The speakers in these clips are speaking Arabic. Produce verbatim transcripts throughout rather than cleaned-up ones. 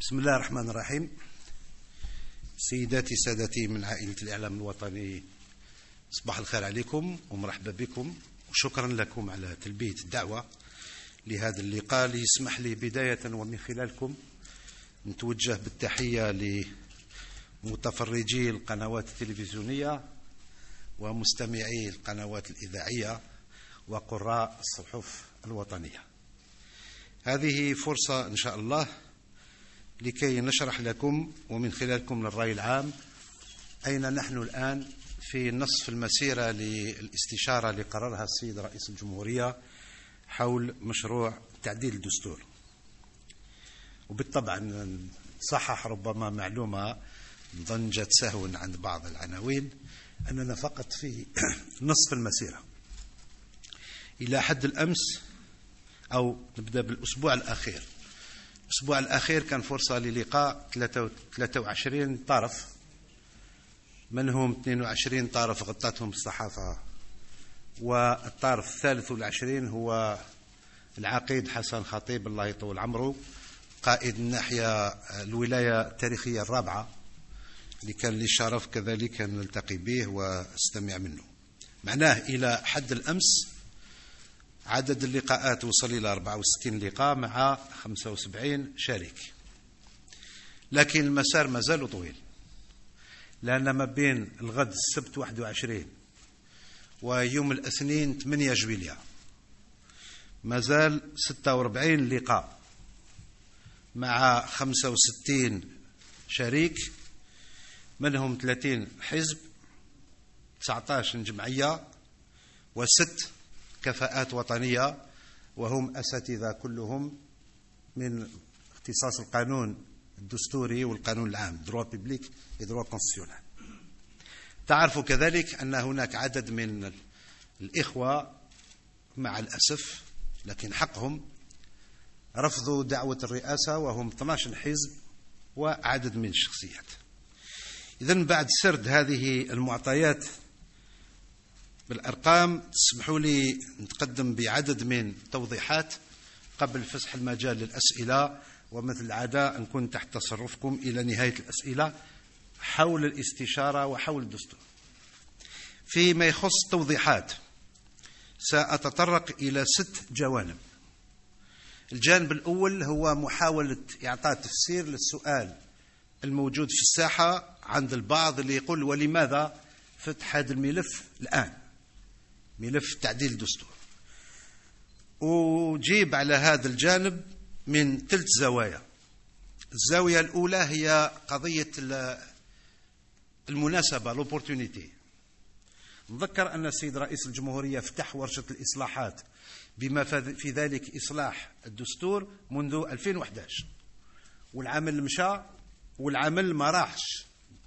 بسم الله الرحمن الرحيم. سيداتي سادتي من عائلة الإعلام الوطني، صباح الخير عليكم ومرحبا بكم، وشكرا لكم على تلبية الدعوة لهذا اللقاء. ليسمح لي بداية ومن خلالكم نتوجه بالتحية لمتفرجي القنوات التلفزيونية ومستمعي القنوات الإذاعية وقراء الصحف الوطنية. هذه فرصة إن شاء الله لكي نشرح لكم ومن خلالكم للرأي العام أين نحن الآن في نصف المسيرة للاستشارة اللي قررها السيد رئيس الجمهورية حول مشروع تعديل الدستور. وبالطبع صحح ربما معلومة ضنجت سهوا عند بعض العناوين أننا فقط في نصف المسيرة. إلى حد الأمس أو نبدأ بالأسبوع الأخير، الأسبوع الأخير كان فرصة للقاء ثلاثة وعشرين طرف، منهم اثنين وعشرين طرف غطتهم الصحافة، والطرف الثالث والعشرين هو العقيد حسن خطيب الله يطول عمره، قائد الناحية الولاية التاريخية الرابعة، اللي كان لي الشرف كذلك أن نلتقي به واستمع منه. معناه إلى حد الأمس عدد اللقاءات وصل إلى أربعة وستين لقاء مع خمسة وسبعين شريك، لكن المسار ما زال طويل، لأن ما بين الغد السبت واحد وعشرين ويوم الاثنين ثمانية جويلية ما زال ستة وأربعين لقاء مع خمسة وستين شريك، منهم ثلاثين حزب، تسعة عشر جمعية، وست كفاءات وطنية، وهم أساتذة كلهم من اختصاص القانون الدستوري والقانون العام، دروا بيبليك ودروا كونستيسيونال. تعرفوا كذلك أن هناك عدد من الإخوة مع الأسف لكن حقهم رفضوا دعوة الرئاسة، وهم اثني عشر حزب وعدد من الشخصيات. إذن بعد سرد هذه المعطيات بالأرقام تسمحوا لي نتقدم بعدد من توضيحات قبل فسح المجال للأسئلة، ومثل العادة نكون تحت تصرفكم إلى نهاية الأسئلة حول الاستشارة وحول الدستور. فيما يخص التوضيحات سأتطرق إلى ست جوانب. الجانب الأول هو محاولة إعطاء تفسير للسؤال الموجود في الساحة عند البعض اللي يقول ولماذا فتح هذا الملف الآن، ملف تعديل الدستور. وجيب على هذا الجانب من ثلاث زوايا. الزاوية الأولى هي قضية المناسبة، l'opportunité. نذكر أن السيد رئيس الجمهورية فتح ورشة الإصلاحات بما في ذلك إصلاح الدستور منذ ألفين وأحد عشر، والعمل مشى والعمل ما راحش،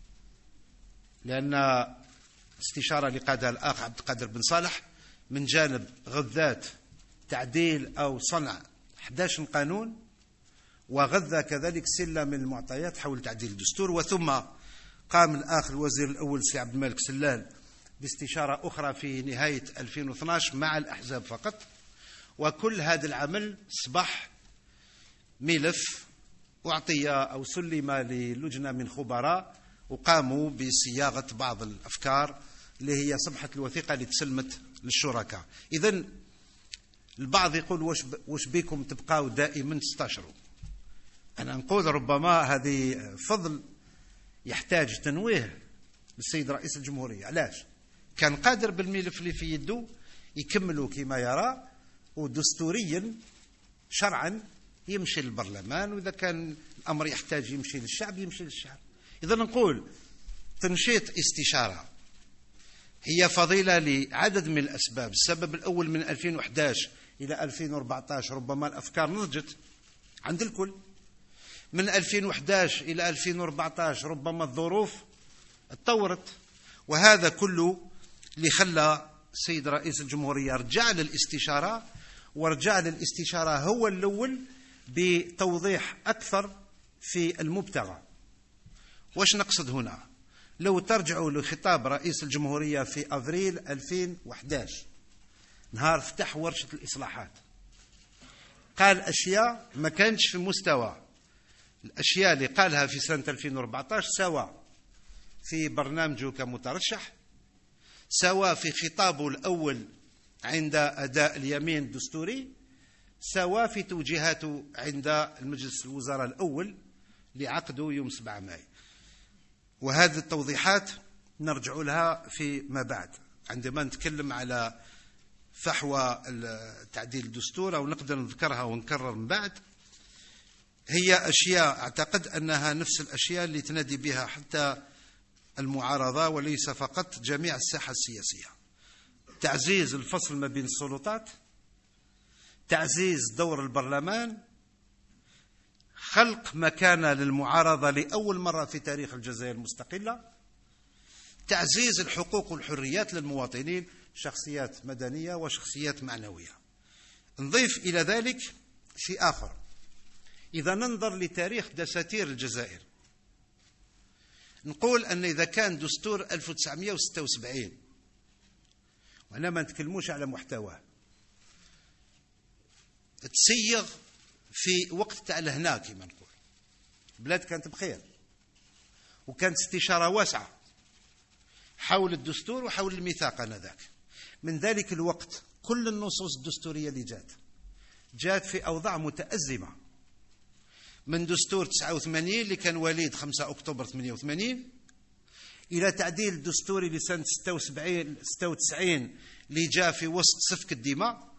لأن استشارة اللي قادها الأخ عبد القادر بن صالح من جانب غذات تعديل أو صنع أحد عشر قانون، وغذى كذلك سلة من المعطيات حول تعديل الدستور. وثم قام الأخ الوزير الأول سي عبد الملك سلال باستشارة أخرى في نهاية ألفين واثني عشر مع الأحزاب فقط، وكل هذا العمل أصبح ملف أعطي أو سلم للجنة من خبراء وقاموا بصياغة بعض الأفكار اللي هي صبحة الوثيقة اللي تسلمت للشركاء. إذن البعض يقول وش, وش بيكم تبقاوا دائما تستشروا. أنا نقول ربما هذه فضل يحتاج تنويه للسيد رئيس الجمهورية. علاش؟ كان قادر بالملف اللي في يده يكملوا كما يرى، ودستوريا شرعا يمشي للبرلمان، وإذا كان الأمر يحتاج يمشي للشعب يمشي للشعب. إذا نقول تنشيط استشارة هي فضيلة لعدد من الأسباب. السبب الأول من ألفين وأحد عشر إلى ألفين وأربعة عشر ربما الأفكار نضجت عند الكل، من ألفين وأحد عشر إلى ألفين وأربعة عشر ربما الظروف اتطورت، وهذا كله اللي خلى السيد رئيس الجمهورية رجع للاستشارة، ورجع للاستشارة هو الأول بتوضيح أكثر في المبتغى. واش نقصد هنا؟ لو ترجعوا لخطاب رئيس الجمهورية في أفريل ألفين وأحد عشر نهار فتح ورشة الإصلاحات، قال أشياء ما كانتش في مستوى الأشياء اللي قالها في سنة ألفين وأربعة عشر سواء في برنامجه كمترشح، سواء في خطابه الأول عند أداء اليمين الدستوري، سواء في توجيهاته عند المجلس الوزراء الأول لعقده يوم سبعة مايو. وهذه التوضيحات نرجع لها فيما بعد عندما نتكلم على فحوى تعديل الدستور، أو نقدر نذكرها ونكرر من بعد. هي أشياء أعتقد أنها نفس الأشياء اللي تنادي بها حتى المعارضة وليس فقط جميع الساحة السياسية: تعزيز الفصل ما بين السلطات، تعزيز دور البرلمان، خلق مكانة للمعارضة لأول مرة في تاريخ الجزائر المستقلة، تعزيز الحقوق والحريات للمواطنين، شخصيات مدنية وشخصيات معنوية. نضيف إلى ذلك شيء آخر: إذا ننظر لتاريخ دساتير الجزائر نقول أن إذا كان دستور ألف وتسعمائة وستة وسبعين، وأنا ما نتكلموش على محتواه، تسيغ في وقت تاع الهنا كما نقول، البلاد كانت بخير وكانت استشارة واسعة حول الدستور وحول الميثاق آنذاك. من ذلك الوقت كل النصوص الدستورية اللي جات جات في أوضاع متأزمة، من دستور تسعة وثمانين اللي كان وليد خمسة أكتوبر ثمانية وثمانين، إلى تعديل دستوري لسنة ستة وتسعين اللي جاء في وسط سفك الدماء،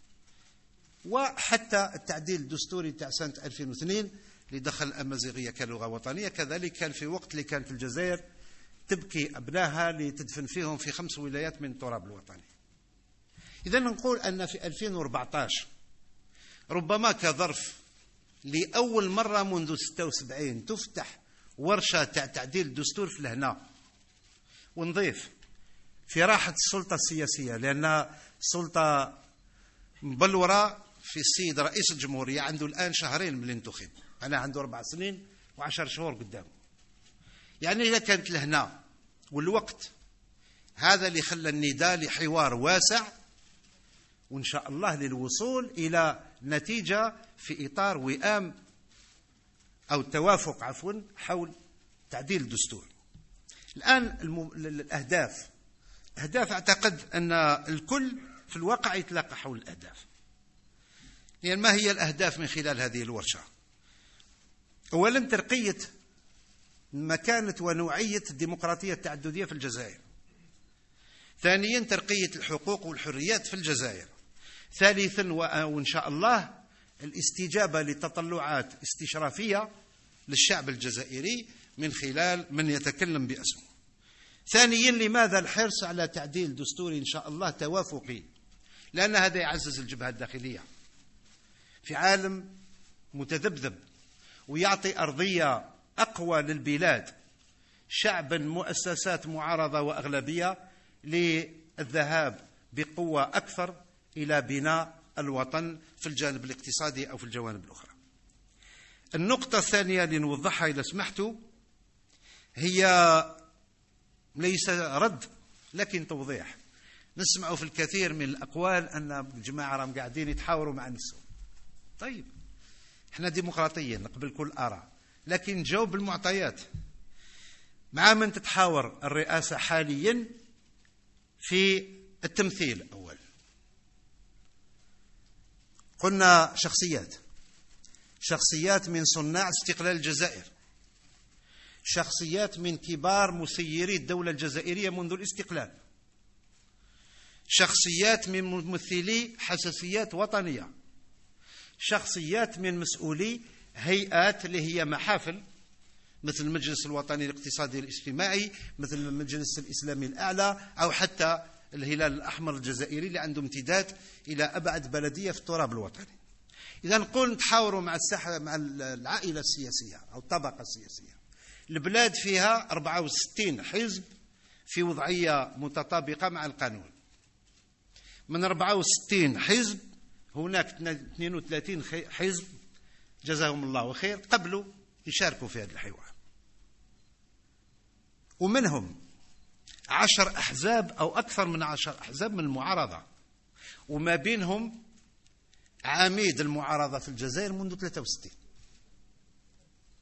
وحتى التعديل الدستوري تاع سنة ألفين واثنين اللي دخل الأمازيغية كلغة وطنية، كذلك كان في وقت اللي كانت الجزائر تبكي أبنائها لتدفن فيهم في خمس ولايات من التراب الوطني. إذا نقول أن في ألفين وأربعة عشر ربما كظرف لأول مرة منذ ستة وسبعين تفتح ورشة تعديل الدستور في الهنا. ونضيف في راحة السلطة السياسية، لأن السلطة مبلورة في السيد رئيس الجمهورية، عنده الآن شهرين من الانتخاب، أنا عنده أربع سنين وعشر شهور قدامه. يعني إذا كانت الهنا والوقت هذا اللي خلى النداء لحوار واسع، وإن شاء الله للوصول إلى نتيجة في إطار وئام أو توافق عفوا حول تعديل الدستور. الآن الم... الأهداف أهداف أعتقد أن الكل في الواقع يتلاقى حول الأهداف. يعني ما هي الأهداف من خلال هذه الورشة؟ أولا ترقية مكانة ونوعية الديمقراطية التعددية في الجزائر. ثانيا ترقية الحقوق والحريات في الجزائر. ثالثا وإن شاء الله الاستجابة لتطلعات استشرافية للشعب الجزائري من خلال من يتكلم باسمه. ثانيا لماذا الحرص على تعديل دستوري إن شاء الله توافقي؟ لأن هذا يعزز الجبهة الداخلية في عالم متذبذب ويعطي أرضية أقوى للبلاد، شعبا مؤسسات معارضة وأغلبية، للذهاب بقوة أكثر إلى بناء الوطن في الجانب الاقتصادي أو في الجوانب الأخرى. النقطة الثانية لنوضحها إذا سمحتوا هي ليس رد لكن توضيح. نسمع في الكثير من الأقوال أن الجماعة راهم قاعدين يتحاوروا مع نفسهم. طيب احنا ديمقراطيين نقبل كل آراء، لكن جاوب بالمعطيات. مع من تتحاور الرئاسة حاليا في التمثيل؟ أول قلنا شخصيات شخصيات من صناع استقلال الجزائر، شخصيات من كبار مسيري الدولة الجزائرية منذ الاستقلال، شخصيات من ممثلي حساسيات وطنية، شخصيات من مسؤولي هيئات اللي هي محافل مثل المجلس الوطني الاقتصادي الاجتماعي، مثل المجلس الإسلامي الأعلى، أو حتى الهلال الأحمر الجزائري اللي عنده امتداد إلى أبعد بلدية في التراب الوطني. إذا نقول نتحاوروا مع الساحة مع العائلة السياسية أو الطبقة السياسية. البلاد فيها أربعة وستين حزب في وضعية متطابقة مع القانون. من أربعة وستين حزب هناك اثنين وثلاثين حزب جزاهم الله خير قبلوا يشاركوا في هذا الحوار، ومنهم عشر أحزاب أو أكثر من عشر أحزاب من المعارضة، وما بينهم عميد المعارضة في الجزائر منذ ثلاثة وستين.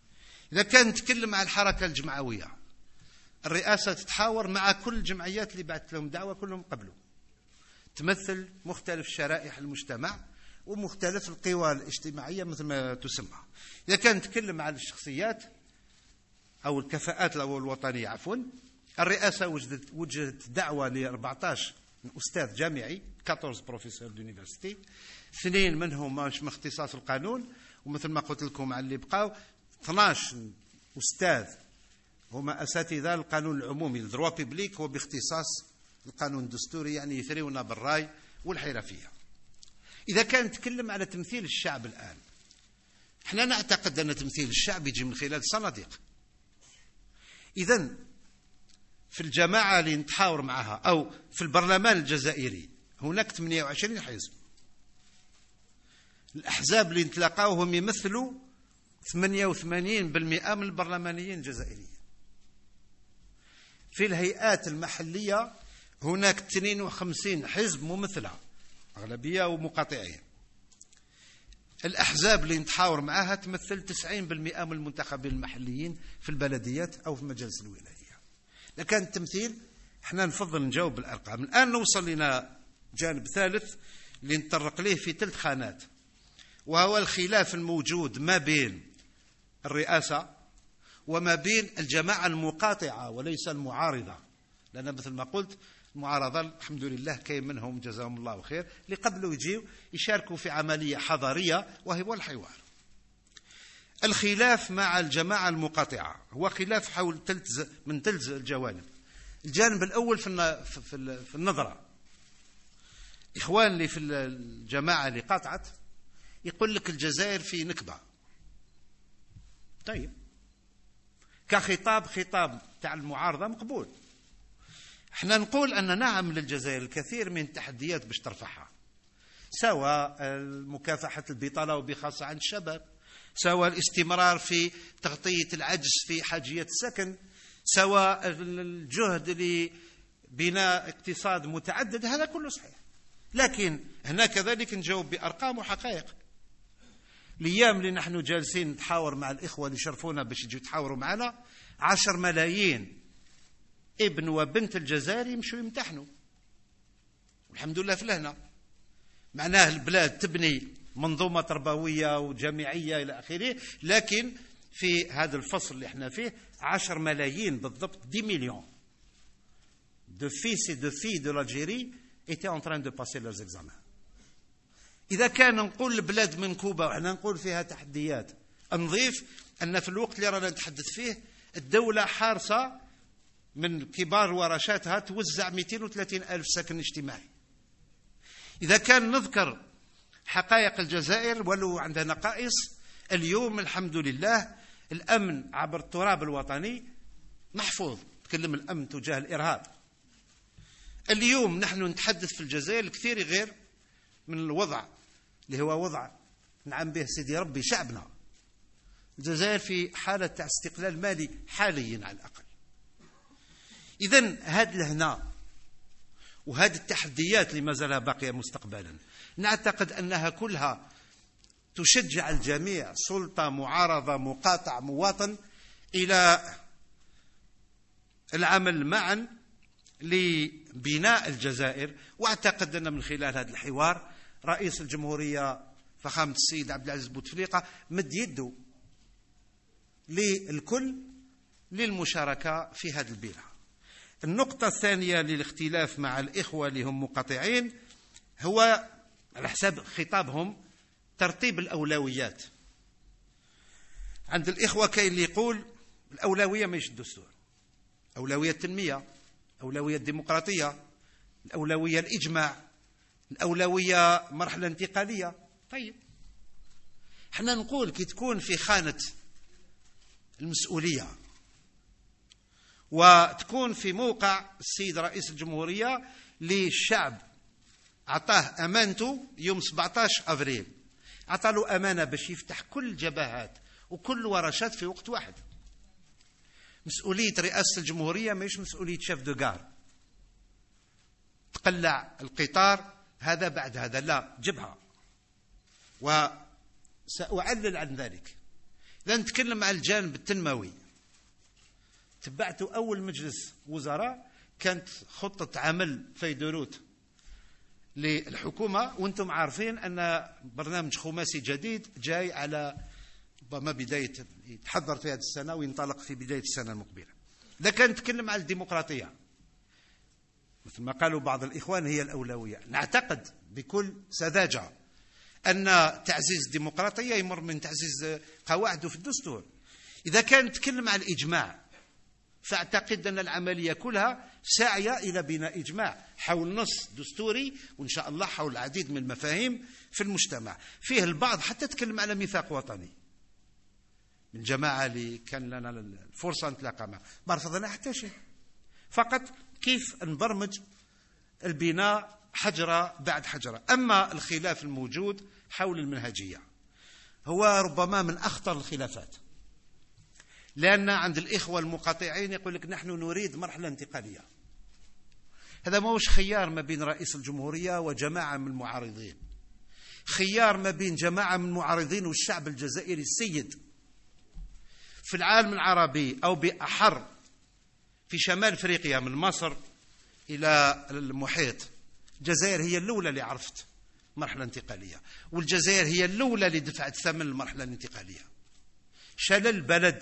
إذا كان نتكلم عن الحركة الجمعوية، الرئاسة تتحاور مع كل الجمعيات اللي بعثت لهم دعوة، كلهم قبلوا، تمثل مختلف شرائح المجتمع ومختلف القوى الاجتماعية مثل ما تسمى. إذا كان نتكلم عن الشخصيات أو الكفاءات الوطنية عفوا، الرئاسة وجدت وجدت دعوة ل أربعة عشر أستاذ جامعي، أربعة عشر بروفيسور دونيفرسيتي، اثنين منهم مش من اختصاص القانون، ومثل ما قلت لكم على اللي بقاو اثني عشر أستاذ هما أساتذة القانون العمومي الدروا بيبليك وباختصاص القانون الدستوري، يعني يثريون بالرأي والحرفية. إذا كان نتكلم على تمثيل الشعب الآن، احنا نعتقد أن تمثيل الشعب يجي من خلال صناديق. إذن في الجماعة اللي نتحاور معها أو في البرلمان الجزائري هناك ثمانية وعشرين حزب، الأحزاب اللي نتلاقاوهم يمثلوا ثمانية وثمانين بالمئة من البرلمانيين الجزائريين. في الهيئات المحلية هناك اثنين وخمسين حزب ممثلة، أغلبية ومقاطعين. الأحزاب اللي نتحاور معها تمثل تسعين بالمئة من المنتخبين المحليين في البلديات أو في مجالس الولاية. لكن التمثيل احنا نفضل نجاوب بالأرقام. الآن نوصل لنا جانب ثالث اللي نطرق ليه في ثلاث خانات، وهو الخلاف الموجود ما بين الرئاسة وما بين الجماعة المقاطعة وليس المعارضة، لأن مثل ما قلت المعارضة الحمد لله كاين منهم جزاهم الله خير اللي قبلوا يجيوا يشاركوا في عملية حضارية وهو الحوار. الخلاف مع الجماعة المقاطعة هو خلاف حول تلت من ثلاث الجوانب. الجانب الأول في في النظرة، إخوان اللي في الجماعة اللي قاطعت يقول لك الجزائر في نكبة. طيب كخطاب خطاب تاع المعارضة مقبول. احنا نقول أن نعم للجزائر الكثير من التحديات باش ترفعها، سواء مكافحة البطالة وبخاصة عند الشباب، سواء الاستمرار في تغطية العجز في حاجية السكن، سواء الجهد لبناء اقتصاد متعدد، هذا كله صحيح. لكن هنا كذلك نجاوب بأرقام وحقائق. الأيام اللي نحن جالسين نتحاور مع الإخوة اللي شرفونا باش يجوا يتحاوروا معنا، عشر ملايين ابن وبنت الجزائر يمشوا يمتحنوا، والحمد لله في لهنا. معناه البلاد تبني منظومة تربوية وجامعية إلى آخره، لكن في هذا الفصل اللي احنا فيه عشر ملايين بالضبط، دix millions de fils et de filles de l'Algérie étaient en train de passer leurs examens. إذا كان نقول البلاد منكوبة وحنا نقول فيها تحديات، نضيف أن في الوقت اللي رانا نتحدث فيه الدولة حارسة من كبار ورشاتها توزع مئتين وثلاثين ألف سكن اجتماعي. إذا كان نذكر حقائق الجزائر ولو عندها نقائص، اليوم الحمد لله الأمن عبر التراب الوطني محفوظ. تكلم الأمن تجاه الإرهاب. اليوم نحن نتحدث في الجزائر الكثير غير من الوضع اللي هو وضع نعم به سيدي ربي شعبنا. الجزائر في حالة استقلال مالي حاليا على الأقل. إذن هذا لهنا وهذه التحديات اللي ما زالها باقية مستقبلا، نعتقد أنها كلها تشجع الجميع، سلطة معارضة مقاطع مواطن، إلى العمل معا لبناء الجزائر. واعتقد أن من خلال هذا الحوار رئيس الجمهورية فخامة السيد عبد العزيز بوتفليقة مد يده للكل للمشاركة في هذا البناء. النقطة الثانية للاختلاف مع الإخوة اللي هم مقاطعين هو على حساب خطابهم ترتيب الأولويات. عند الإخوة كاين اللي يقول الأولوية مش الدستور، أولوية التنمية، أولوية الديمقراطية، الأولوية الإجماع، الأولوية مرحلة انتقالية. طيب احنا نقول كي تكون في خانة المسؤولية وتكون في موقع السيد رئيس الجمهورية للشعب أعطاه أمانته يوم سبعة عشر أفريل، أعطى له أمانة باش يفتح كل الجبهات وكل الورشات في وقت واحد. مسؤولية رئاسة الجمهورية مش مسؤولية شيف دو غار تقلع القطار هذا بعد هذا، لا، جبهة. وسأعلل عن ذلك. إذا نتكلم على الجانب التنموي، تبعت أول مجلس وزراء كانت خطة عمل فيدروت للحكومة، وانتم عارفين أن برنامج خماسي جديد جاي على ربما بداية يتحضر في هذه السنة وينطلق في بداية السنة المقبلة. لكن نتكلم على الديمقراطية مثل ما قالوا بعض الإخوان هي الأولوية. نعتقد بكل سذاجة أن تعزيز الديمقراطية يمر من تعزيز قواعده في الدستور. إذا كان نتكلم على الإجماع فأعتقد أن العملية كلها ساعية إلى بناء إجماع حول نص دستوري، وإن شاء الله حول العديد من المفاهيم في المجتمع. فيه البعض حتى تكلم على ميثاق وطني من جماعة اللي كان لنا الفرصة نتلاقى معه، ما رفضنا حتى شيء، فقط كيف نبرمج البناء حجرة بعد حجرة. أما الخلاف الموجود حول المنهجية هو ربما من أخطر الخلافات، لأن عند الإخوة المقاطعين يقول لك نحن نريد مرحلة انتقالية. هذا ما هوش خيار ما بين رئيس الجمهورية وجماعة من المعارضين، خيار ما بين جماعة من المعارضين والشعب الجزائري السيد في العالم العربي، أو بأحر في شمال أفريقيا من مصر إلى المحيط. الجزائر هي الأولى اللي عرفت مرحلة انتقالية، والجزائر هي الأولى اللي دفعت ثمن المرحلة الانتقالية. شلل بلد،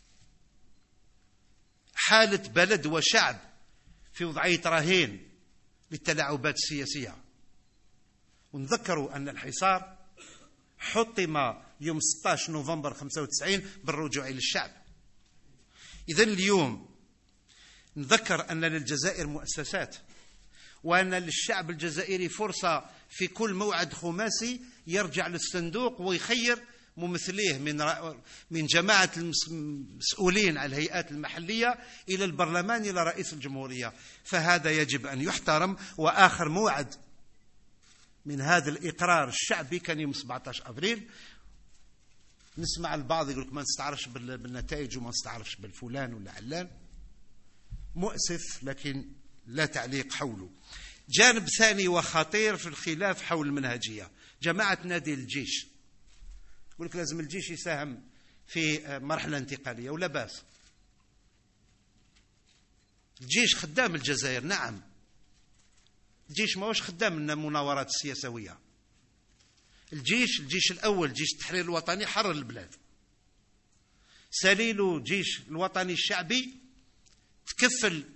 حالة بلد وشعب في وضعية رهين للتلاعبات السياسية. ونذكروا أن الحصار حطم يوم ستة عشر نوفمبر خمسة وتسعين بالرجوع إلى الشعب. إذن اليوم نذكر أن للجزائر مؤسسات، وأن للشعب الجزائري فرصة في كل موعد خماسي يرجع للصندوق ويخير ممثليه من من جماعة المسؤولين على الهيئات المحلية إلى البرلمان إلى رئيس الجمهورية. فهذا يجب أن يحترم. وآخر موعد من هذا الإقرار الشعبي كان يوم سبعة عشر أبريل. نسمع البعض يقول لك ما نستعرفش بالنتائج وما نستعرفش بالفلان ولا علان. مؤسف، لكن لا تعليق حوله. جانب ثاني وخطير في الخلاف حول المنهجية، جماعة نادي الجيش يقول لك لازم الجيش يساهم في مرحلة انتقالية، ولا باس. الجيش خدام الجزائر، نعم. الجيش ما هوش خدام المناورات السياسوية. الجيش الجيش الأول جيش التحرير الوطني حرر البلاد. سليل جيش الوطني الشعبي تكفل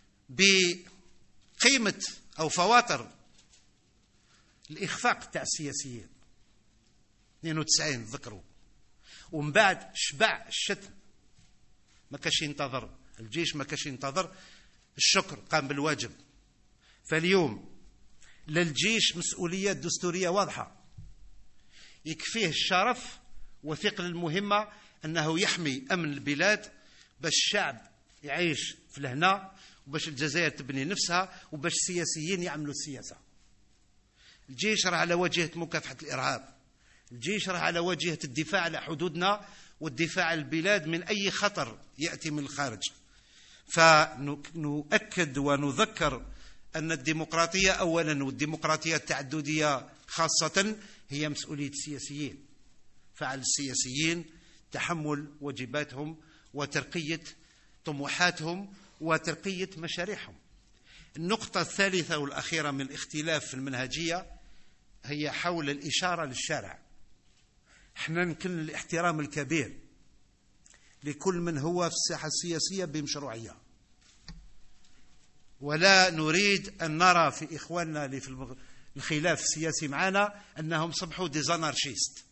بقيمة أو فواتر الإخفاق تاع السياسيين اثنين وتسعين ذكروا، ومن بعد شبع الشتم، ما كاش ينتظر الجيش، ما كاش ينتظر الشكر، قام بالواجب. فاليوم للجيش مسؤوليات دستورية واضحة، يكفيه الشرف وثقل المهمة أنه يحمي أمن البلاد باش الشعب يعيش في الهنا، وباش الجزائر تبني نفسها، وباش السياسيين يعملوا السياسة. الجيش راه على واجهة مكافحة الإرهاب، الجيش راه على واجهة الدفاع على حدودنا والدفاع عن البلاد من أي خطر يأتي من الخارج. فنؤكد ونذكر أن الديمقراطية أولا والديمقراطية التعددية خاصة هي مسؤولية السياسيين، فعلى السياسيين تحمل واجباتهم وترقية طموحاتهم وترقية مشاريعهم. النقطة الثالثة والأخيرة من الاختلاف في المنهجية هي حول الإشارة للشارع. احنا نكن الاحترام الكبير لكل من هو في الساحة السياسية بمشروعية، ولا نريد أن نرى في إخواننا اللي في الخلاف السياسي معنا أنهم صبحوا ديزانارشيست.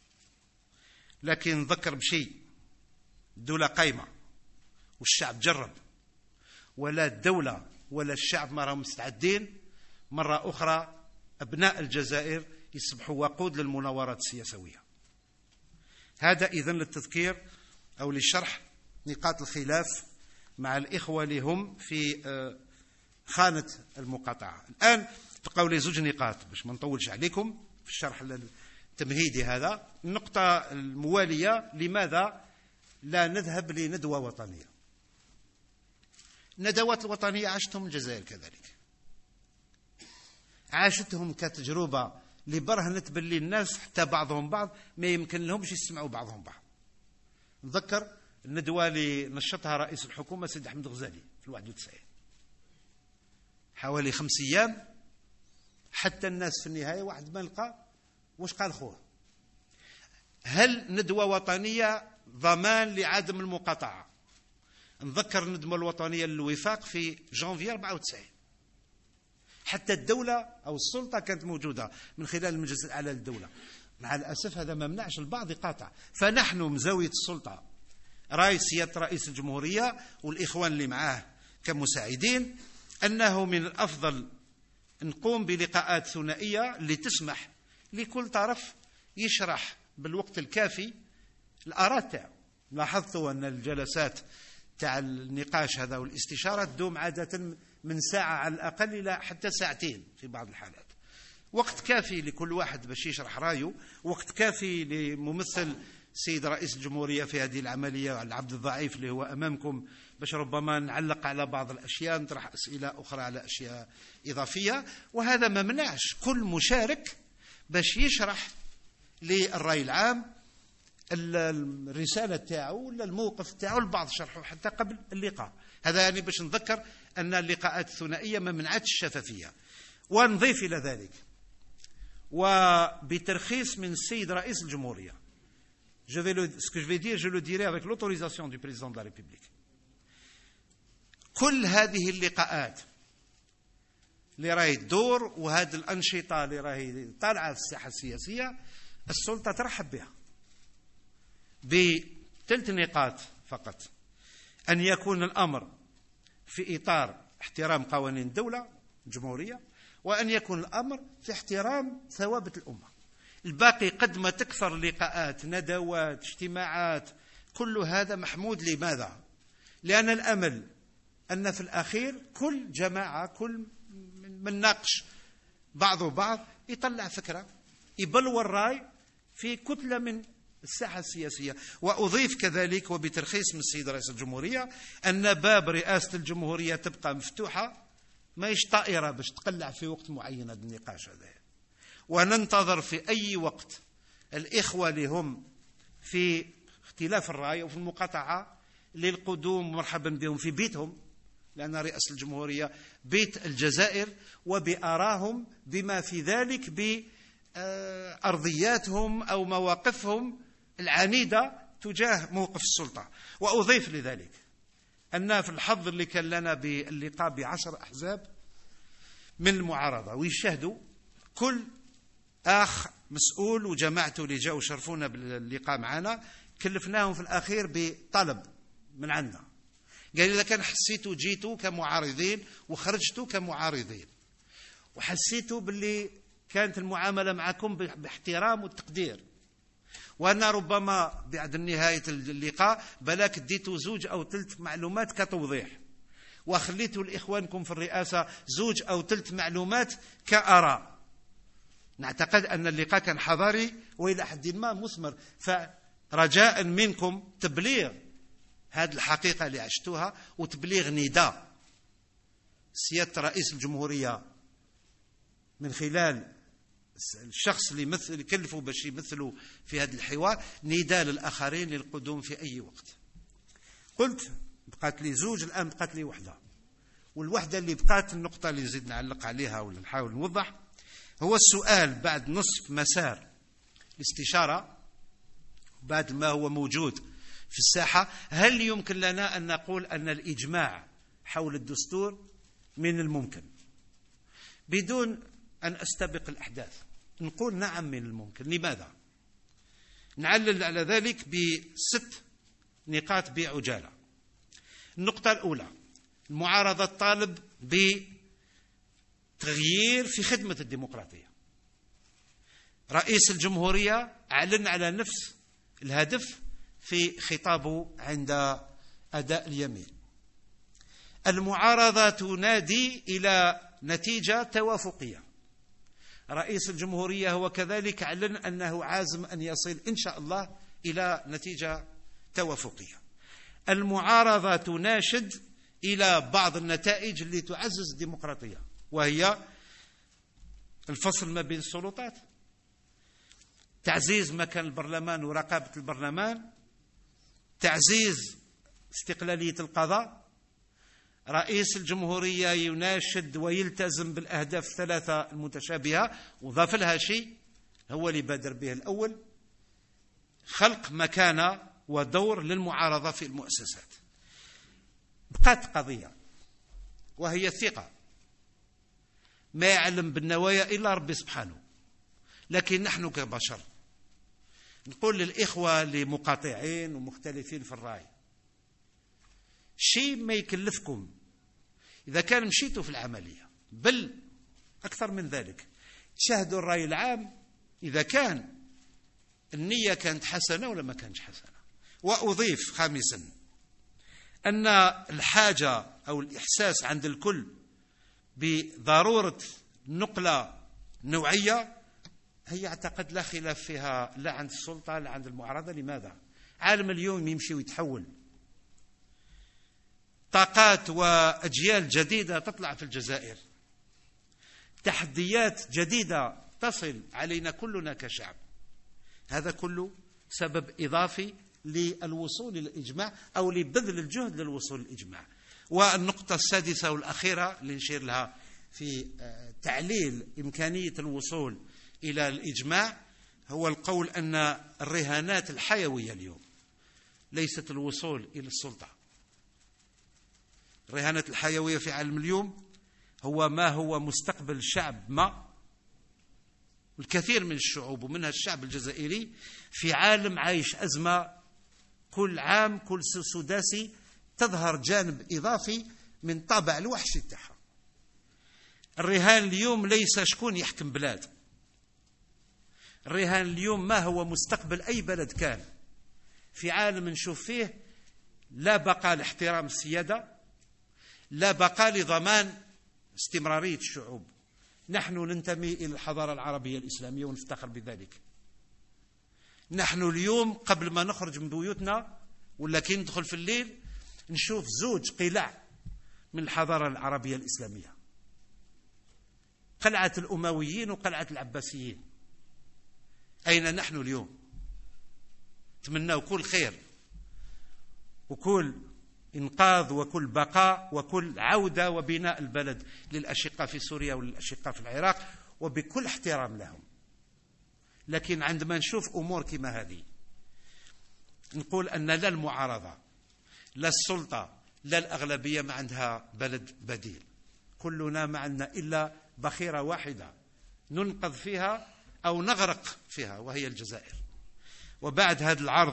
لكن نذكر بشيء، الدولة قايمة والشعب جرب، ولا الدولة ولا الشعب ما راهم مستعدين مرة أخرى أبناء الجزائر يصبحوا وقود للمناورات السياسية. هذا إذن للتذكير أو للشرح نقاط الخلاف مع الإخوة لهم في خانة المقاطعة. الآن تبقوا لي زوج نقاط باش ما نطولش عليكم في الشرح التمهيدي هذا. النقطة الموالية، لماذا لا نذهب لندوة وطنية؟ الندوات الوطنية عاشتهم الجزائر كذلك، عاشتهم كتجربة لبرهنت باللي الناس حتى بعضهم بعض ما يمكن لهمش يسمعوا بعضهم بعض. نذكر الندوة اللي نشطها رئيس الحكومة سيد أحمد الغزالي في الواحد وتسعين، حوالي خمس أيام، حتى الناس في النهاية واحد ما لقى واش قال خوه. هل ندوة وطنية ضمان لعدم المقاطعة؟ نذكر الندوة الوطنية للوفاق في جانفي أربعة وتسعين، حتى الدولة أو السلطة كانت موجودة من خلال المجلس الأعلى للدولة. مع الأسف هذا ما منعش البعض يقاطع. فنحن من زاوية السلطة رئيس سيادة رئيس الجمهورية والإخوان اللي معاه كمساعدين أنه من الأفضل نقوم بلقاءات ثنائية اللي تسمح لكل طرف يشرح بالوقت الكافي الآراء تاعو. لاحظتوا أن الجلسات تاع النقاش هذا والاستشارة تدوم عادة من ساعة على الأقل إلى حتى ساعتين في بعض الحالات. وقت كافي لكل واحد باش يشرح رأيه، وقت كافي لممثل سيد رئيس الجمهورية في هذه العملية العبد الضعيف اللي هو أمامكم باش ربما نعلق على بعض الأشياء، نطرح أسئلة أخرى على أشياء إضافية. وهذا ما منعش كل مشارك باش يشرح للرأي العام الرسالة تاعه ولا الموقف تاعه، البعض شرحه حتى قبل اللقاء. هذا يعني باش نذكر أن اللقاءات الثنائية ما منعتش الشفافية. ونضيف إلى ذلك وبترخيص من السيد رئيس الجمهورية، je vais le, ce que je vais dire, je le dirai avec l'autorisation du président de la République. كل هذه اللقاءات اللي راهي تدور وهذه الأنشطة اللي راهي طالعة في الساحة السياسية السلطة ترحب بها بثلاث نقاط فقط: أن يكون الأمر في إطار احترام قوانين الدولة الجمهورية، وأن يكون الأمر في احترام ثوابت الأمة. الباقي قد ما تكثر لقاءات، ندوات، اجتماعات، كل هذا محمود. لماذا؟ لأن الأمل أن في الأخير كل جماعة، كل من ناقش بعض بعض يطلع فكرة، يبلور الرأي في كتلة من الساحة السياسية. وأضيف كذلك وبترخيص من السيد رئيس الجمهورية أن باب رئاسة الجمهورية تبقى مفتوحة، ما يش طائرة باش تقلع في وقت معين هذا النقاش هذا. وننتظر في أي وقت الإخوة اللي هم في اختلاف الرأي وفي المقاطعة للقدوم مرحبا بهم في بيتهم، لأن رئاسة الجمهورية بيت الجزائر وبآراهم بما في ذلك بأرضياتهم أو مواقفهم العنيدة تجاه موقف السلطة. وأضيف لذلك أن في الحظ اللي كان لنا باللقاء بعشر أحزاب من المعارضة ويشاهدوا كل أخ مسؤول وجماعته اللي جاءوا شرفونا باللقاء معنا، كلفناهم في الأخير بطلب من عندنا. قال إذا كان حسيتوا جيتوا كمعارضين وخرجتوا كمعارضين وحسيتوا باللي كانت المعاملة معكم باحترام والتقدير، وأن ربما بعد نهاية اللقاء بلاك اديتوا زوج أو ثلاث معلومات كتوضيح، وخليتوا لإخوانكم في الرئاسة زوج أو ثلاث معلومات كآراء، نعتقد أن اللقاء كان حضاري وإلى حد ما مثمر. فرجاء منكم تبليغ هذه الحقيقة اللي عشتوها وتبليغ نداء سيادة رئيس الجمهورية من خلال الشخص اللي يمثل اللي كلفوا باش يمثلوا في هذا الحوار، نداء للآخرين للقدوم في أي وقت. قلت بقات لي زوج، الآن بقات لي وحدة، والوحدة اللي بقات النقطة اللي زيد نعلق عليها ولا نحاول نوضح هو السؤال بعد نصف مسار الاستشارة، بعد ما هو موجود في الساحة، هل يمكن لنا أن نقول أن الإجماع حول الدستور من الممكن؟ بدون أن أستبق الأحداث نقول نعم من الممكن. لماذا؟ نعلل على ذلك بست نقاط بعجالة. النقطة الأولى: المعارضة تطالب بتغيير في خدمة الديمقراطية. رئيس الجمهورية أعلن على نفس الهدف في خطابه عند أداء اليمين. المعارضة تنادي إلى نتيجة توافقية. رئيس الجمهورية هو كذلك أعلن أنه عازم أن يصل إن شاء الله إلى نتيجة توافقية. المعارضة تناشد إلى بعض النتائج اللي تعزز الديمقراطية، وهي الفصل ما بين السلطات، تعزيز مكان البرلمان ورقابة البرلمان، تعزيز استقلالية القضاء. رئيس الجمهورية يناشد ويلتزم بالأهداف الثلاثة المتشابهة، وضاف لها شيء هو اللي بادر به الأول: خلق مكانة ودور للمعارضة في المؤسسات. بقات قضية وهي الثقة. ما يعلم بالنوايا إلا ربي سبحانه، لكن نحن كبشر نقول للإخوة اللي مقاطعين ومختلفين في الرأي: شيء ما يكلفكم إذا كان مشيتوا في العملية، بل أكثر من ذلك تشاهدوا الرأي العام إذا كان النية كانت حسنة ولا ما كانت حسنة. وأضيف خامسا أن الحاجة أو الإحساس عند الكل بضرورة نقلة نوعية هي أعتقد لا خلاف فيها، لا عند السلطة لا عند المعارضة. لماذا؟ عالم اليوم يمشي ويتحول، طاقات وأجيال جديدة تطلع في الجزائر، تحديات جديدة تصل علينا كلنا كشعب. هذا كله سبب إضافي للوصول للإجماع أو لبذل الجهد للوصول للإجماع. والنقطة السادسة والأخيرة اللي نشير لها في تعليل إمكانية الوصول إلى الإجماع هو القول أن الرهانات الحيوية اليوم ليست الوصول إلى السلطة. الرهانات الحيوية في عالم اليوم هو ما هو مستقبل شعب ما، الكثير من الشعوب ومنها الشعب الجزائري، في عالم عايش أزمة كل عام كل سداسي تظهر جانب إضافي من طابع الوحشي تاعها. الرهان اليوم ليس شكون يحكم بلاد، الرهان اليوم ما هو مستقبل أي بلد كان في عالم نشوف فيه لا بقى لاحترام السيادة، لا بقى لضمان استمرارية الشعوب. نحن ننتمي إلى الحضارة العربية الإسلامية ونفتخر بذلك. نحن اليوم قبل ما نخرج من بيوتنا ولا كي ندخل في الليل نشوف زوج قلاع من الحضارة العربية الإسلامية: قلعة الأمويين وقلعة العباسيين. أين نحن اليوم؟ نتمنى كل خير وكل إنقاذ وكل بقاء وكل عودة وبناء البلد للأشقاء في سوريا وللأشقاء في العراق وبكل احترام لهم. لكن عندما نشوف أمور كما هذه نقول أن لا المعارضة لا السلطة لا الأغلبية ما عندها بلد بديل. كلنا ما عندنا إلا بخيرة واحدة ننقذ فيها أو نغرق فيها وهي الجزائر. وبعد هذا العرض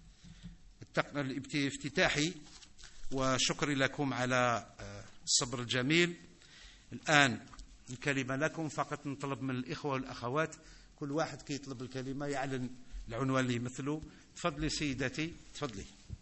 الافتتاحي وشكري لكم على الصبر الجميل، الآن الكلمة لكم. فقط نطلب من الإخوة والأخوات كل واحد كي يطلب الكلمة يعلن العنوان اللي يمثله. تفضلي سيدتي، تفضلي.